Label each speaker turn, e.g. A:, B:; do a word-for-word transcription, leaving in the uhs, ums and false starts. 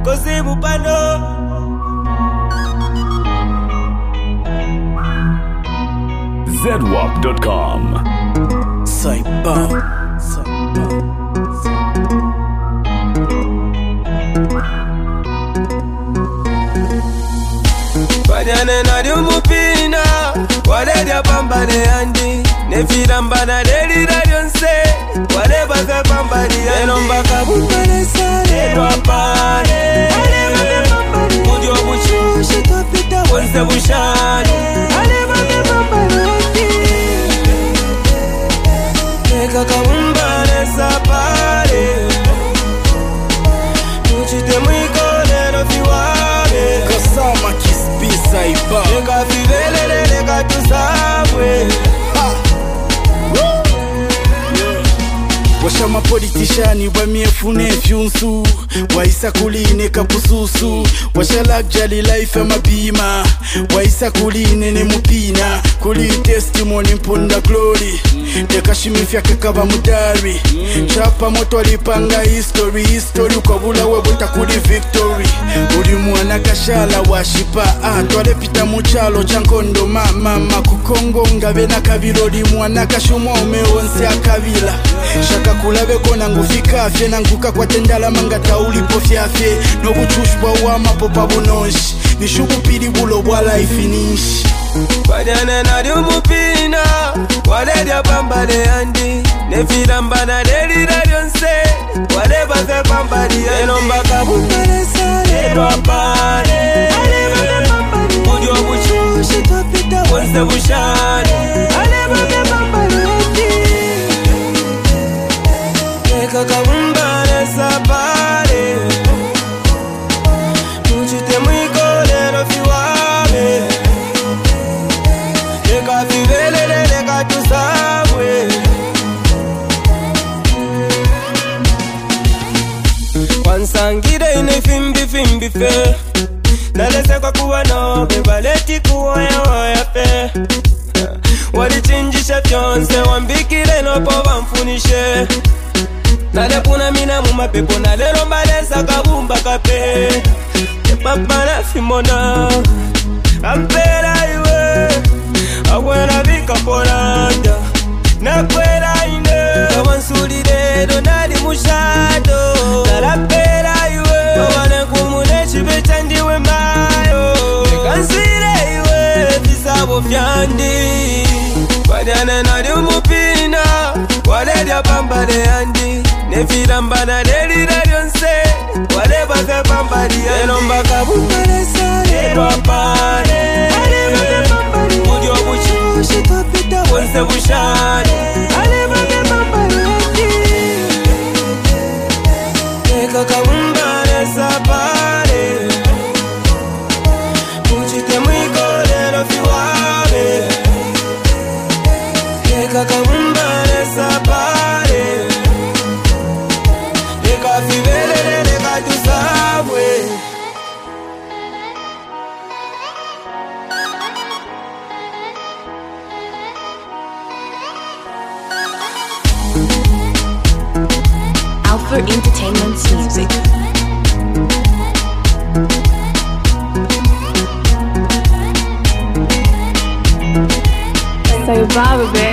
A: Kosi mupano
B: zedwap dot com.
C: Cyber.
A: Banyane na diumupina wale dia pambane andi nefira mbana deli radionse wale baka pambani eno mbaka bumbane sale wapane mudio buchushi topita wonse bushani ale baka pambane andi neka kabumbane sapare tuchite mwikole no fiware
C: Kasama kisbi Cyber.
A: Neka fivelele neka tusabwe
C: Washama politiciani wamiefune fyunsu waisa kuline kapususu washalak jali life mabima waisa kuline ne mupina kuli testimony mpunda glory dekashimifya kekaba mudari chapa moto alipanga history history ukabula webota kuli victory uli mwana kashala washipa ah twale pita muchalo chankondo mama makukongo ngabe nakabirodi mwana kashumwa umeonse akabila shaka kulabe kona ngufika afye nanguka kwa tendala mangata ulipo fyafye no buchushwa wa mapopa bunonshi nishubu pili bulo bwa life finish
A: Banyane na diumupina wale dia pambane andi nefira mbana deli radionse wale baka pambani eno mbaka bumbane sale wapane mudio buchushi topita wonse bushani ale baka pambane andi neka kabumbane sapare tuchite mwikole no fiwame neka fivelele neka tusabwe Wansangire ine fimbi fimbi fe nalese kwa kuwa nobe baleti kuwaya waya fe walichinjisha fyonse wambikire nopo wamfunishe nale kuna mina mumapepo nalero mbalesa kabumba kape epapa na fimona ampera iwe awena vika poranda nakwera ine kawansulire donali mushado nalampera iwe wawane kumune chibecha ndiwe mayo nikansire iwe visabo fyandi Banyane na diumupina wale dia pambane andi nefira mbana deli radionse wale baka pambani eno mbaka bumbane sale wapane mudio buchushi topita wonse bushani ale baka pambani andi neka kabumbane sapare tuchite mwikole no fiwame neka kabumbane sapare neka fivelele neka tusabwe
D: Alpha Entertainment's music.
E: Cyber, baby.